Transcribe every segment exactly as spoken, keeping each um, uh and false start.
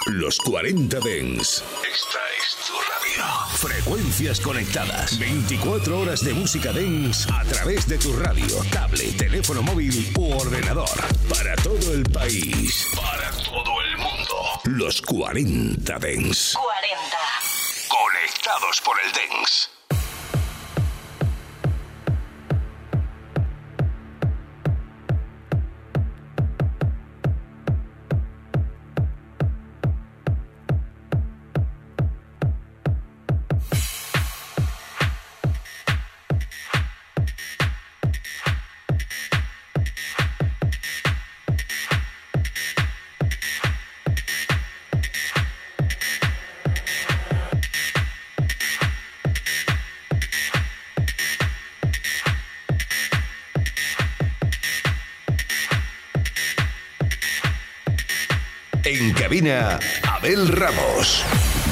Los cuarenta Dance. Esta es tu radio. Frecuencias conectadas. veinticuatro horas de música dance a través de tu radio, tablet, teléfono móvil u ordenador. Para todo el país. Para todo el mundo. Los cuarenta Dance. cuarenta. Conectados por el dance. En cabina, Abel Ramos.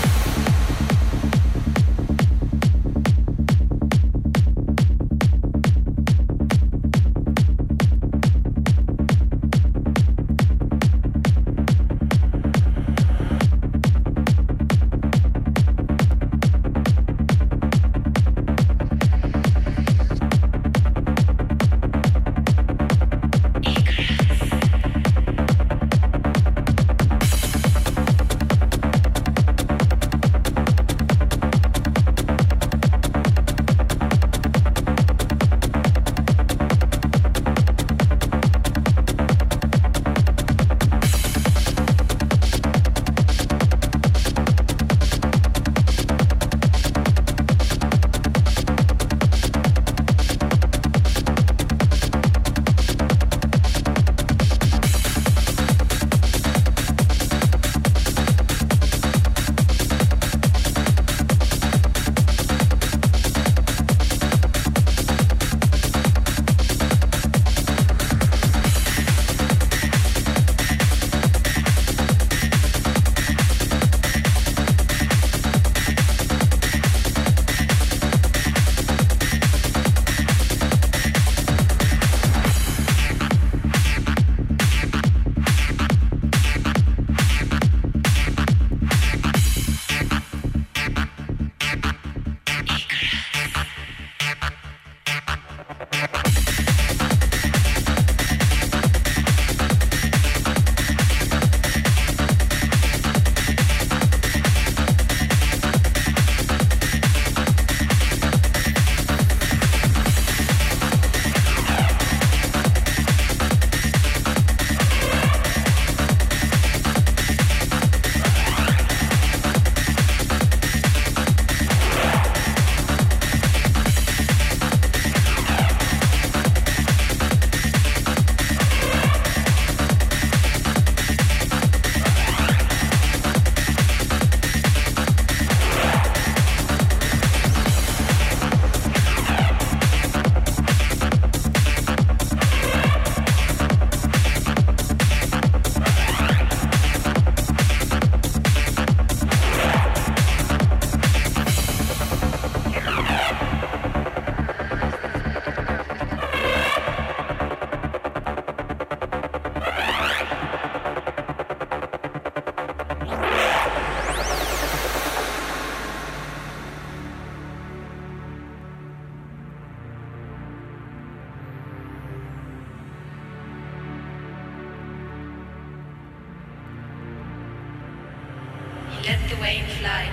led the way in flight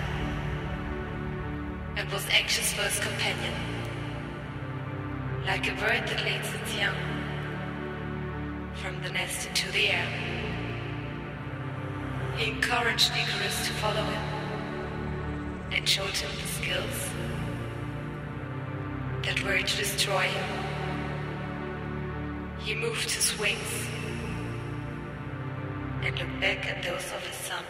and was anxious for his companion, like a bird that leads its young from the nest into the air. He encouraged Icarus to follow him and showed him the skills that were to destroy him. He moved his wings and looked back at those of his son.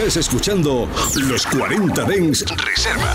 Estás escuchando Los cuarenta Dance Reserva.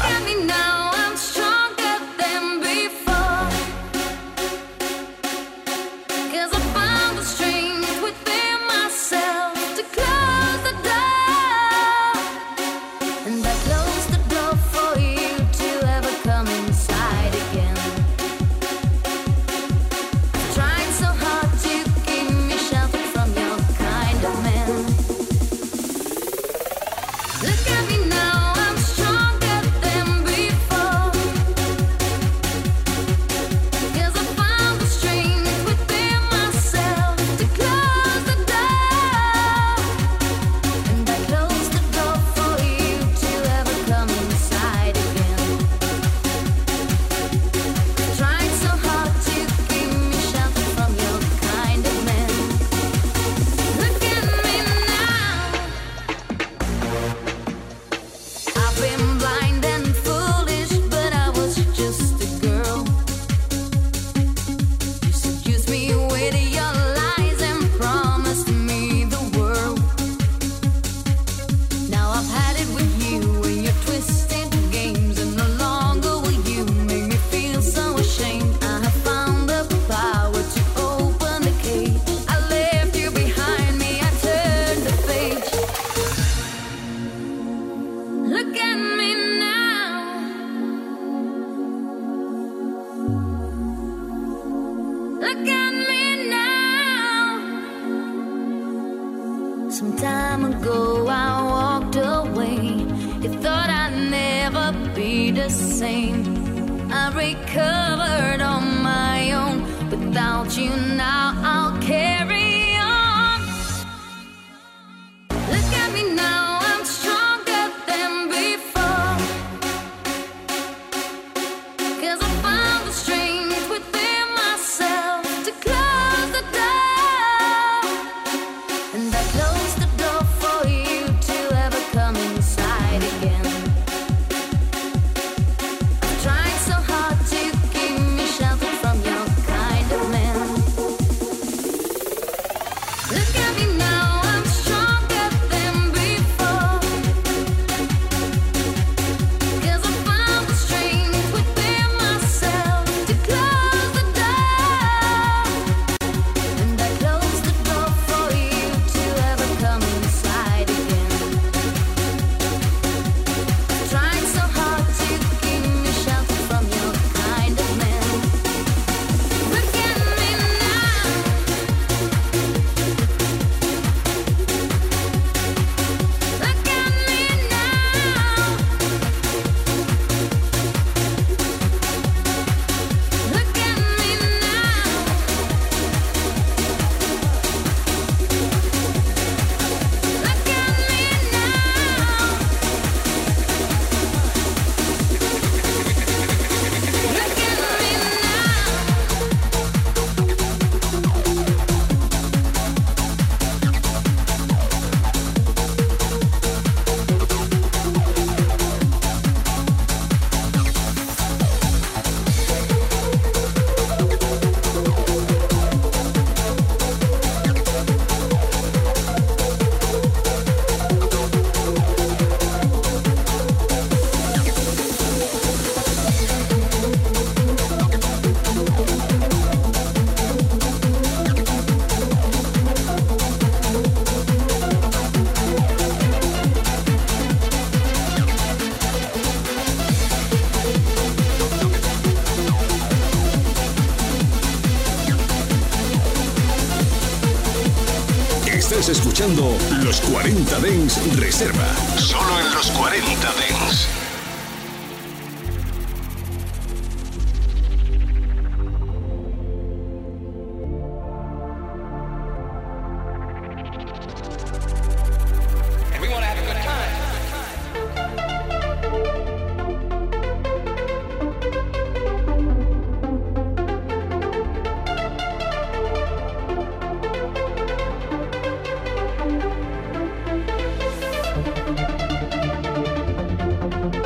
Estás escuchando Los cuarenta Dance Reserva. Solo en Los cuarenta Dance. Thank you.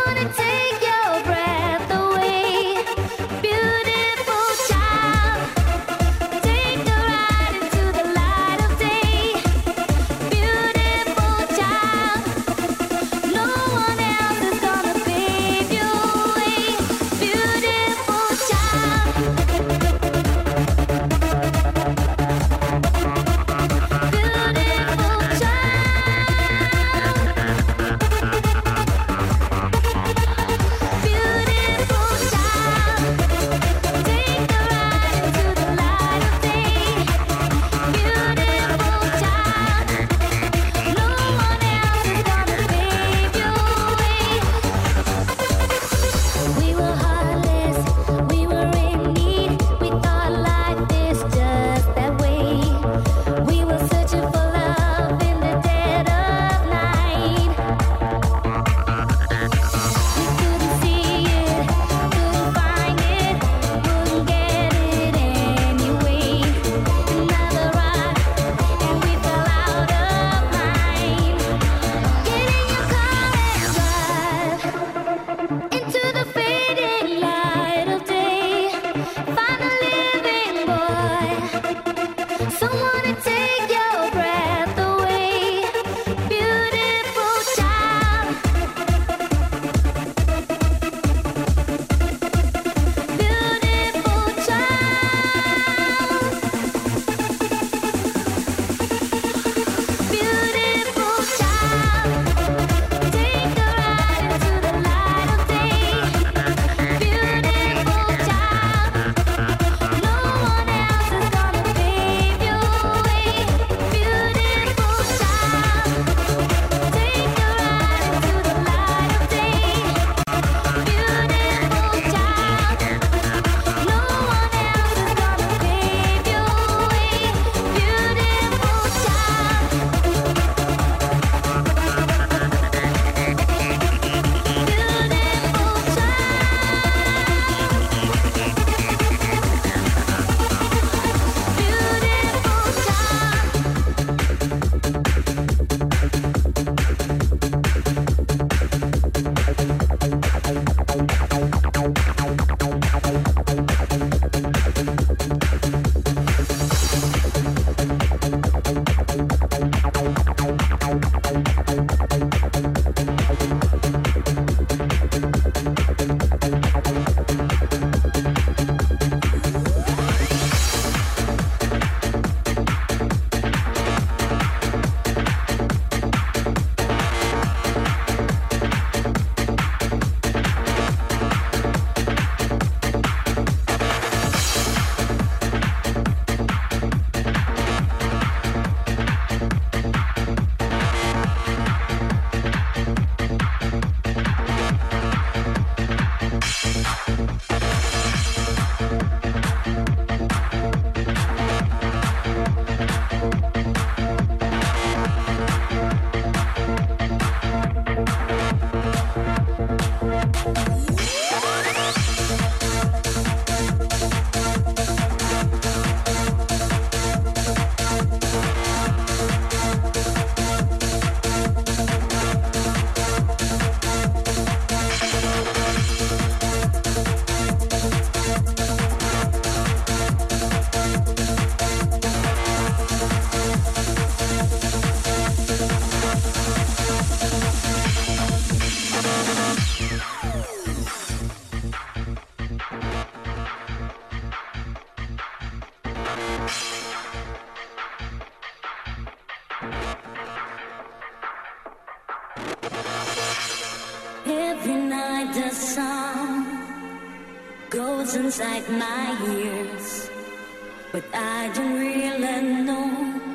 goes inside my ears, but I don't really know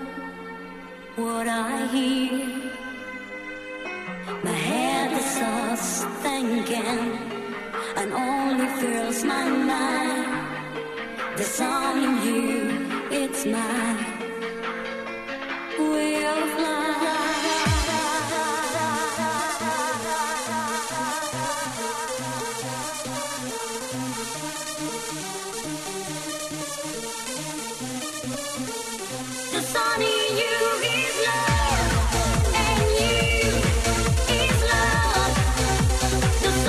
what I hear. My head is so thinking and only fills my mind. The song in you, it's my way of life. The sun in you is love, and you is love. The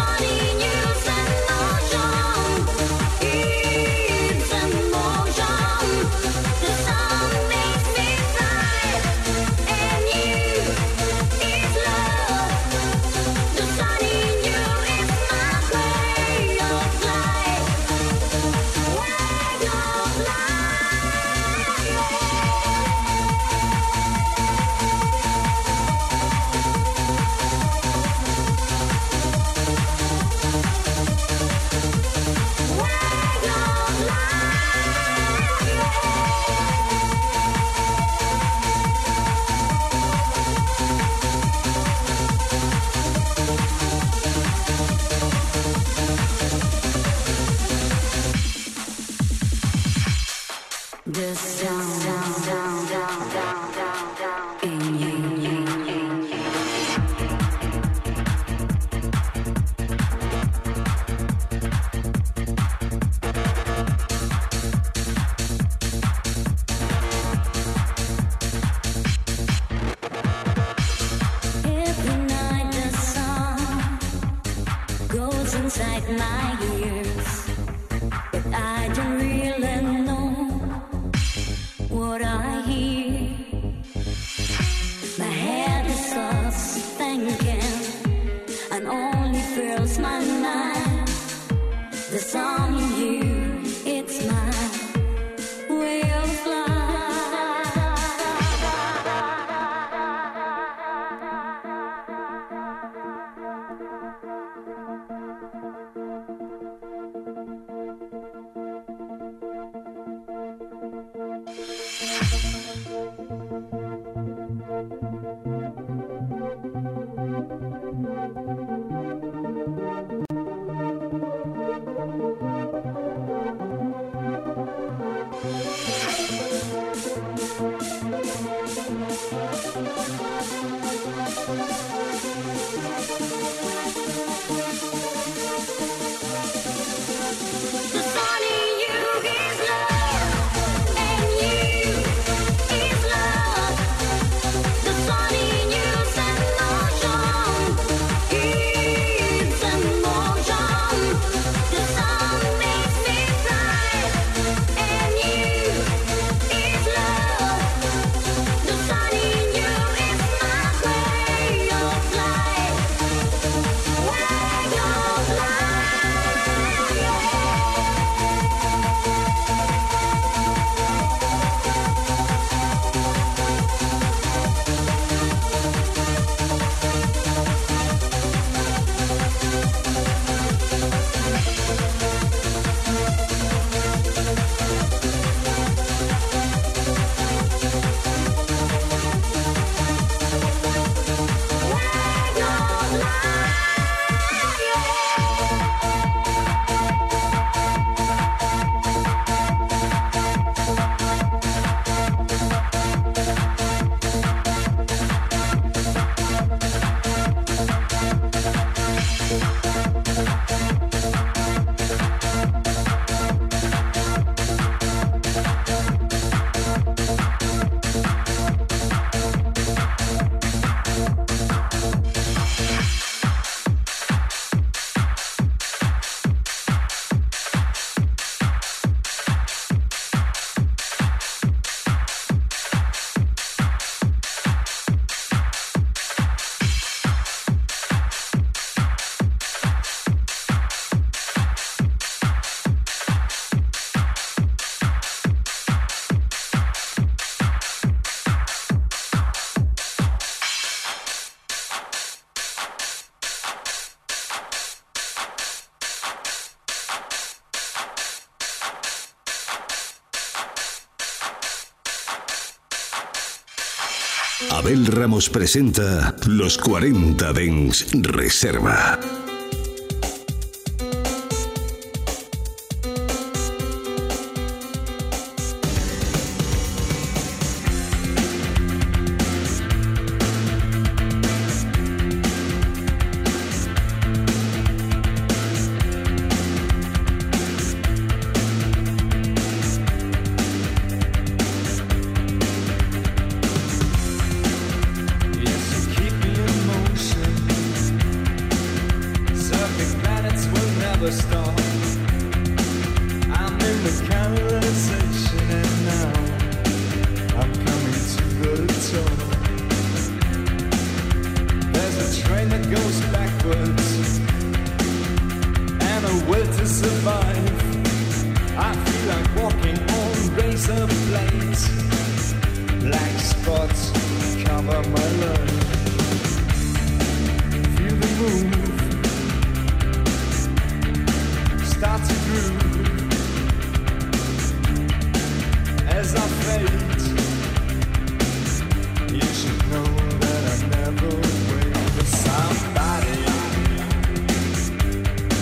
Abel Ramos presenta Los cuarenta Dance Reserva.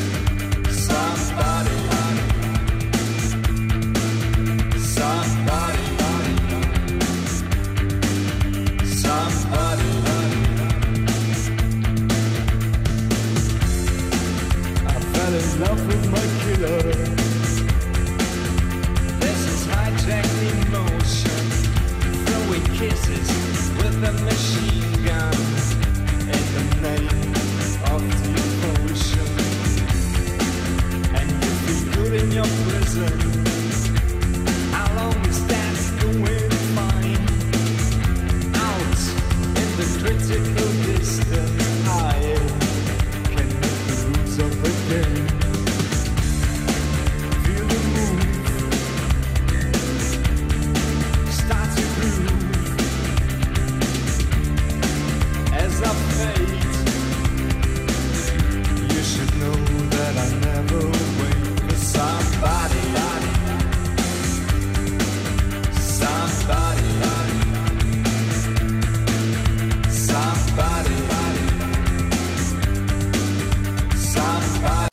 Somebody fell in love with my killer. This is hijacked emotion, throwing kisses with a machine gun in the name of devotion. And you feel good in your prison. How long is that going fine? Out in the critical distance, I can make the rules of the game. Feel the move, start to groove as I fade. You should know that I never wait for somebody. Somebody, somebody, somebody.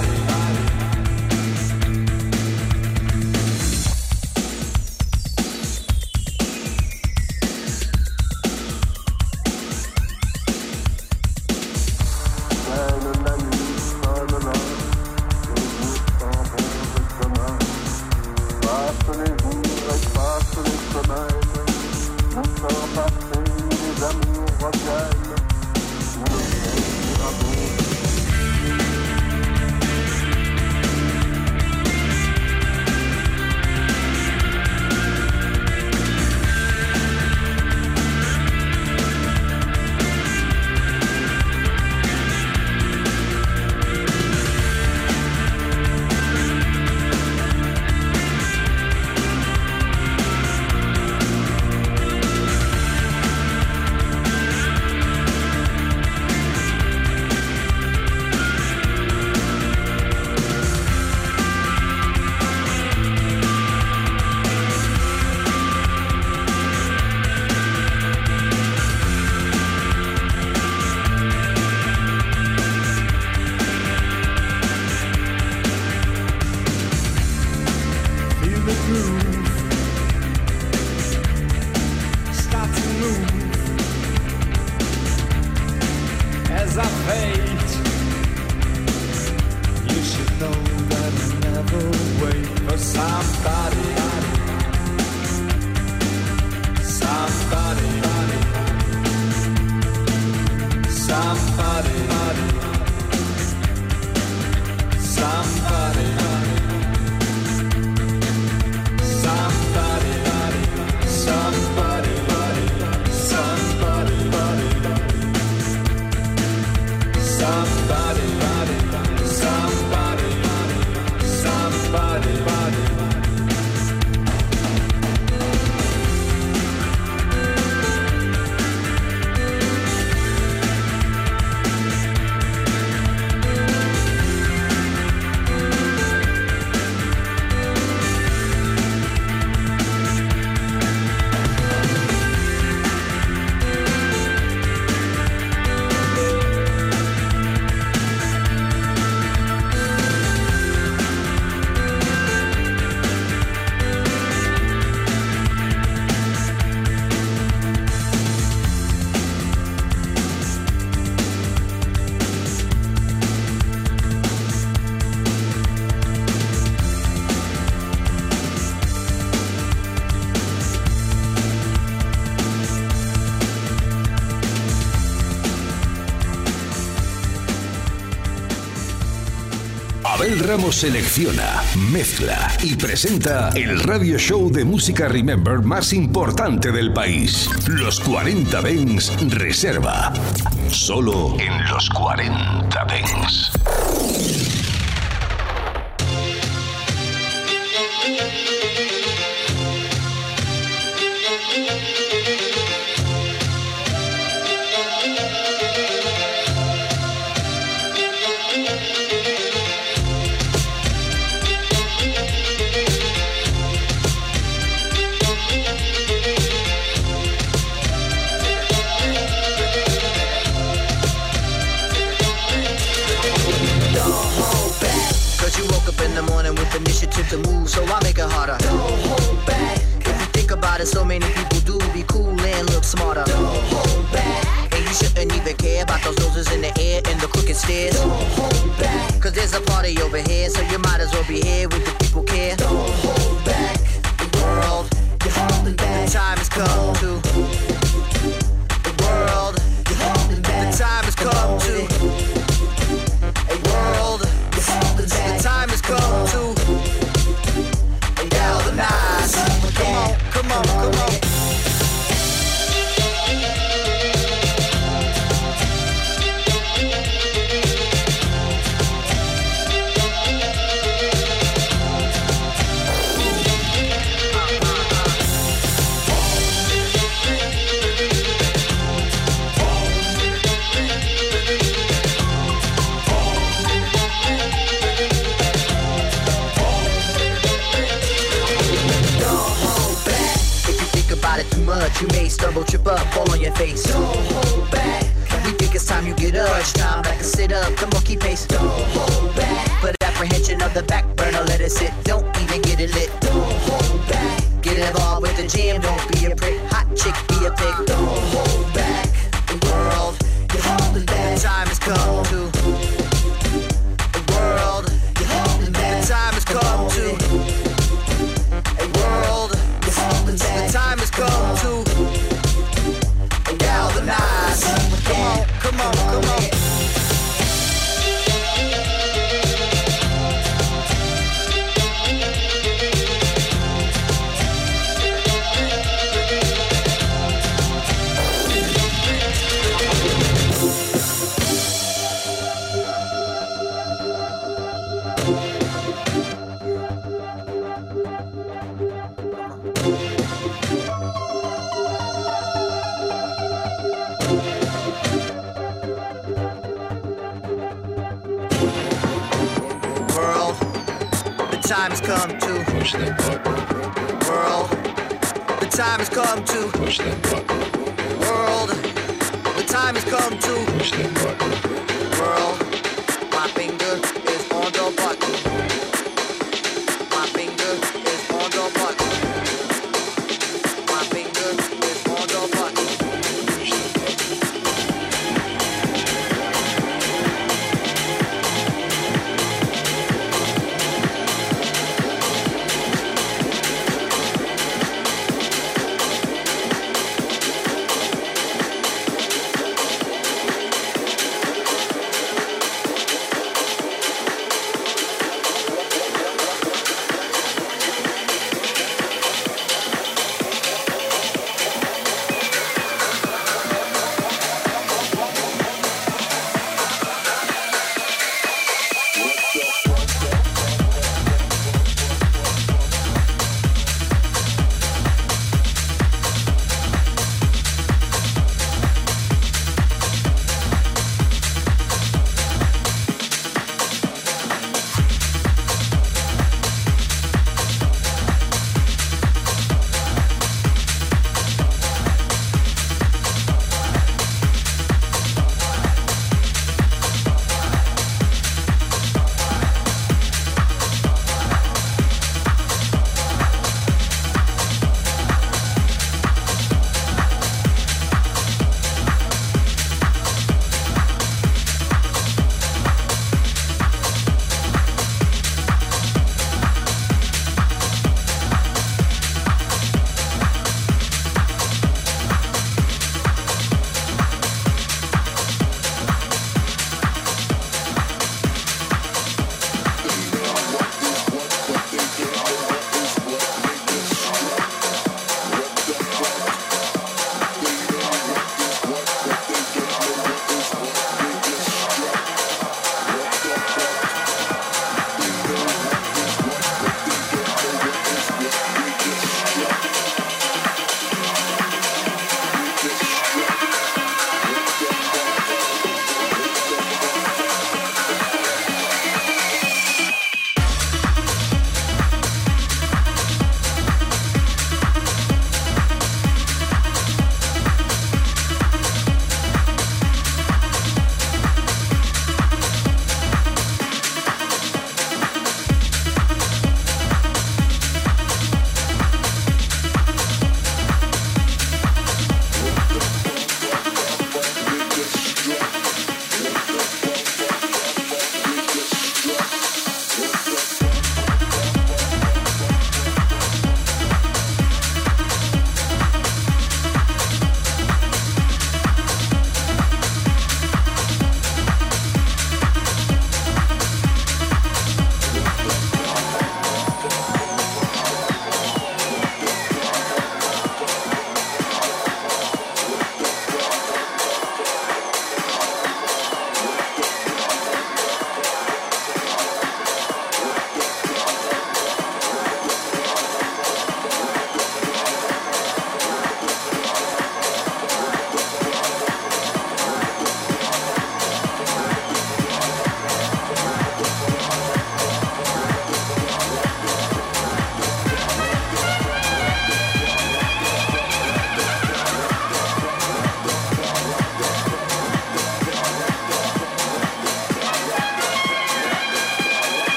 Abel Ramos selecciona, mezcla y presenta el radio show de música Remember más importante del país. Los cuarenta Dance Reserva. Solo en los cuarenta Dance. Initiative to move, so I make it harder. Don't hold back. If you think about it, so many people do be cool and look smarter. Don't hold back. And you shouldn't even care about those noses in the air and the crooked stairs. Don't hold back. Cause there's there's a party over here, so you might as well be here with the people care. Don't hold back the world, you're holding back. The time has come to the world, you're holding back. The time has come to a world, you're holding back. The time has come to galvanize. Come on, come on, come on. Too much, you may stumble, trip up, fall on your face. Don't hold back. We think it's time you get up. It's time back and sit up. Come on, keep pace. Don't hold back. Put apprehension of the back burner, let it sit. Don't even get it lit. Don't hold back. Get involved with the jam. Don't be a prick. Hot chick, be a pig. Don't hold back. The world, you're holding back. The time has come to the world. You're holding back. The time has come to a world. The time has come to galvanize. Come on, come on, come on. Time has come to push that button. World, the time has come to push that button. World, the time has come to push that button. World, my finger is on the button. My finger is on the button. My finger is on the button. Push that button.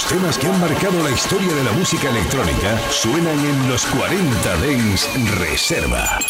temas que han marcado la historia de la música electrónica suenan en los cuarenta Dance Reserva.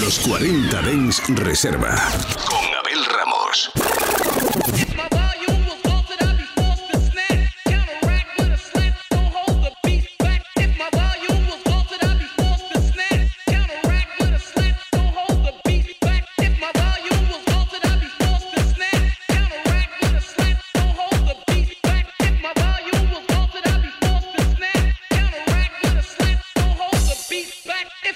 Los cuarenta Dance Reserva. Con Abel Ramos.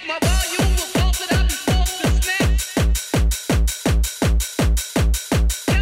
If my volume was altered, I'd be forced to snap.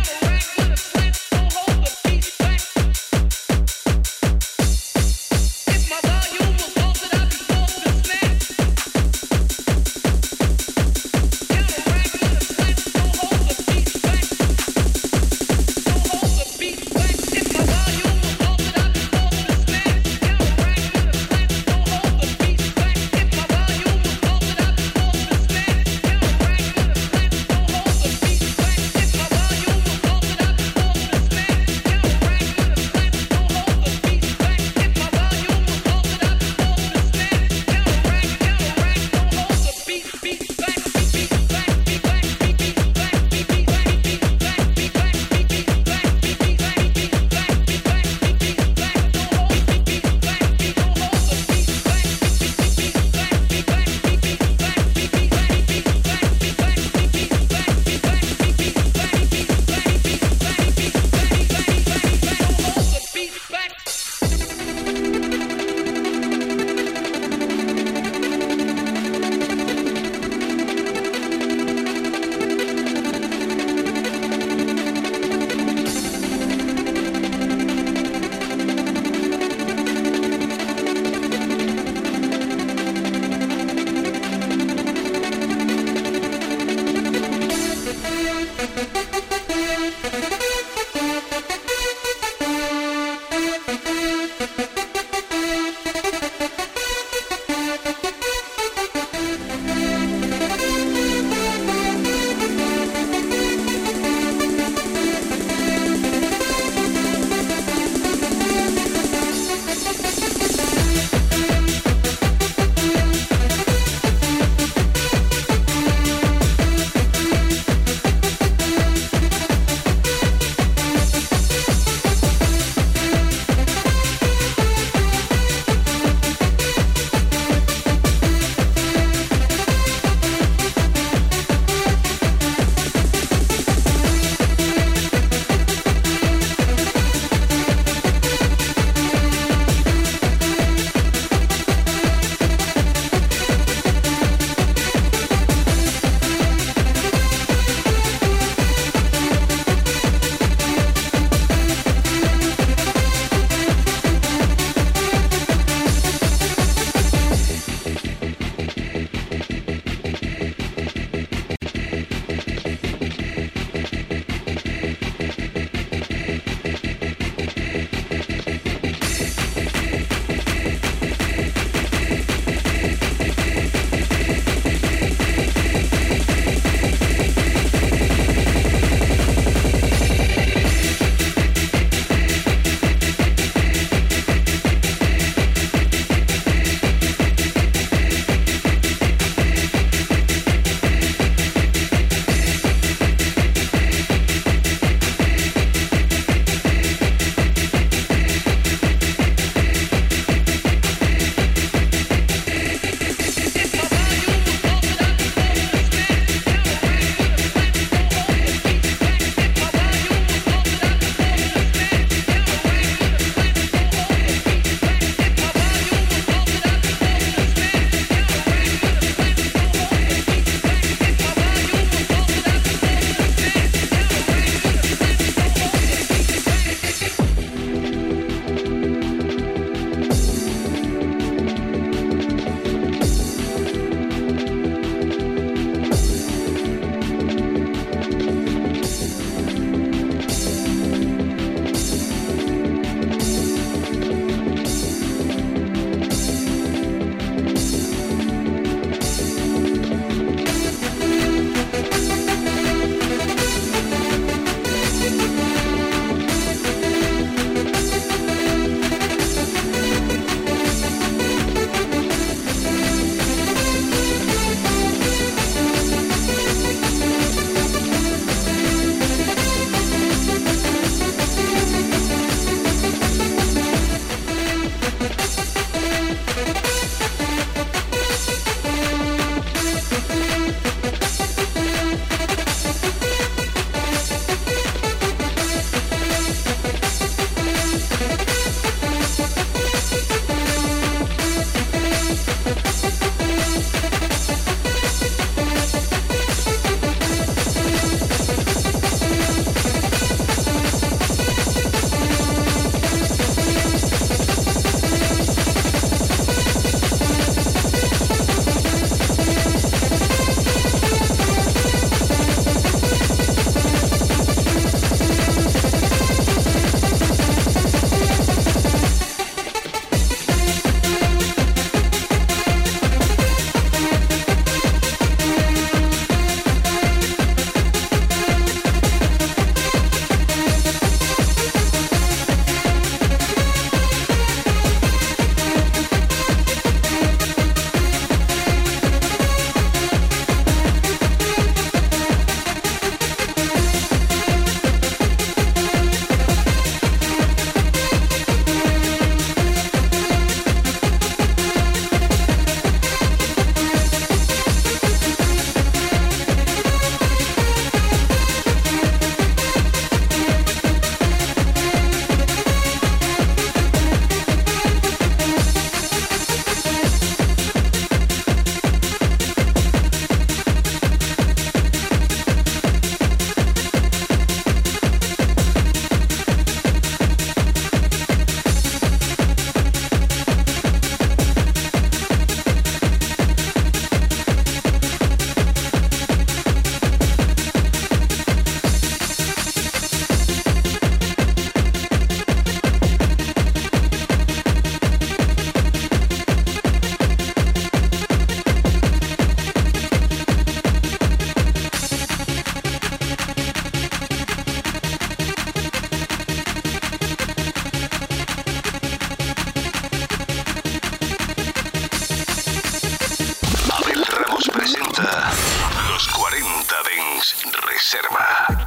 Reserva.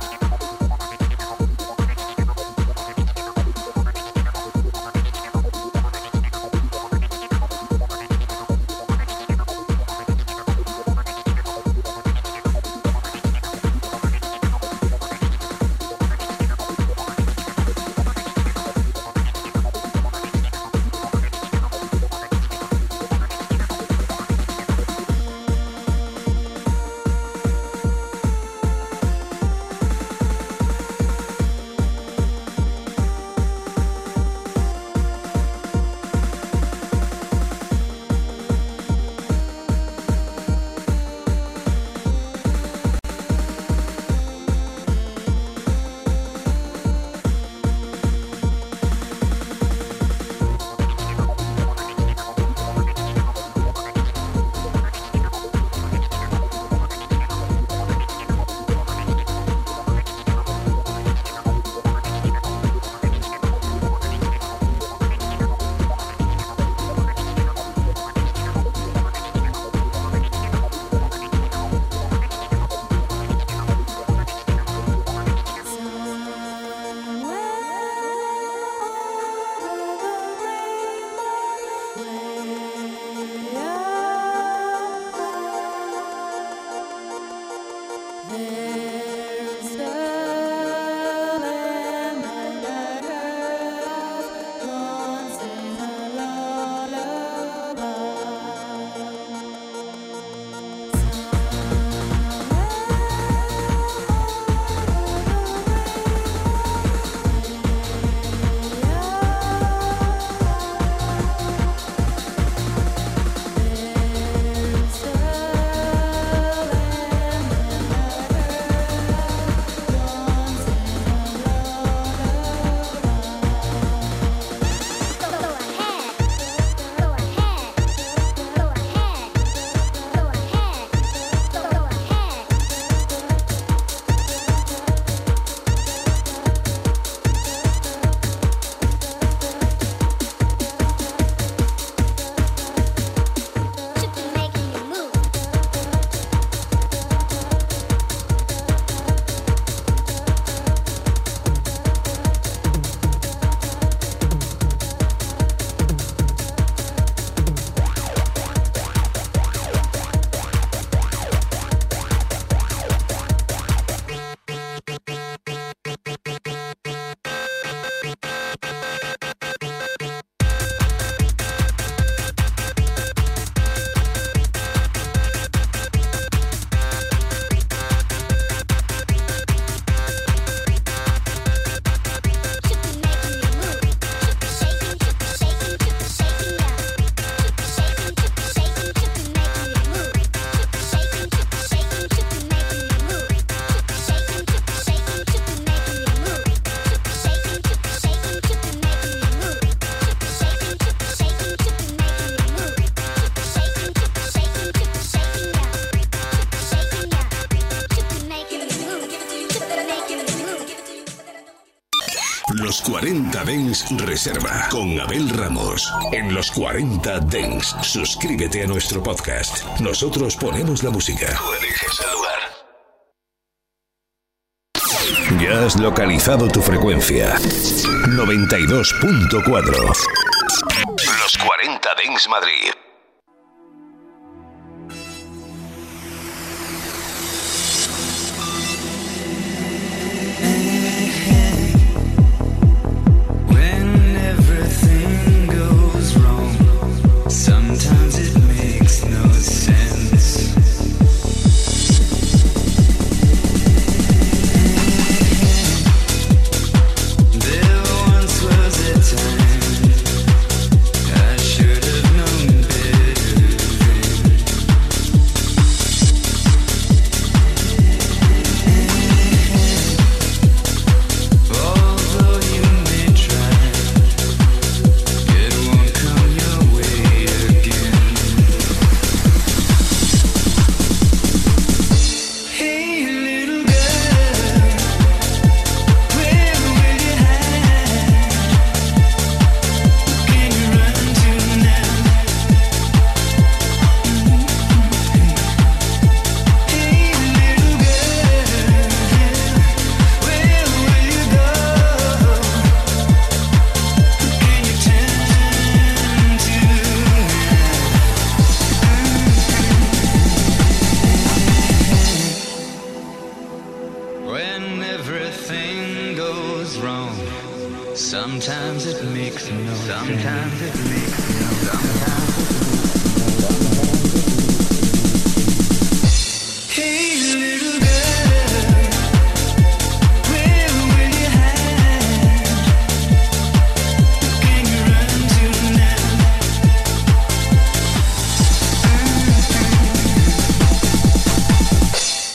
Los cuarenta Dance Reserva con Abel Ramos. En Los cuarenta Dance, suscríbete a nuestro podcast. Nosotros ponemos la música. Tú eliges el lugar. Ya has localizado tu frecuencia. noventa y dos punto cuatro. Los cuarenta Dance Madrid. There once was a time I should have known better. wrong. Sometimes it makes no sense. Sometimes it makes no sense. Sometimes it makes no sense.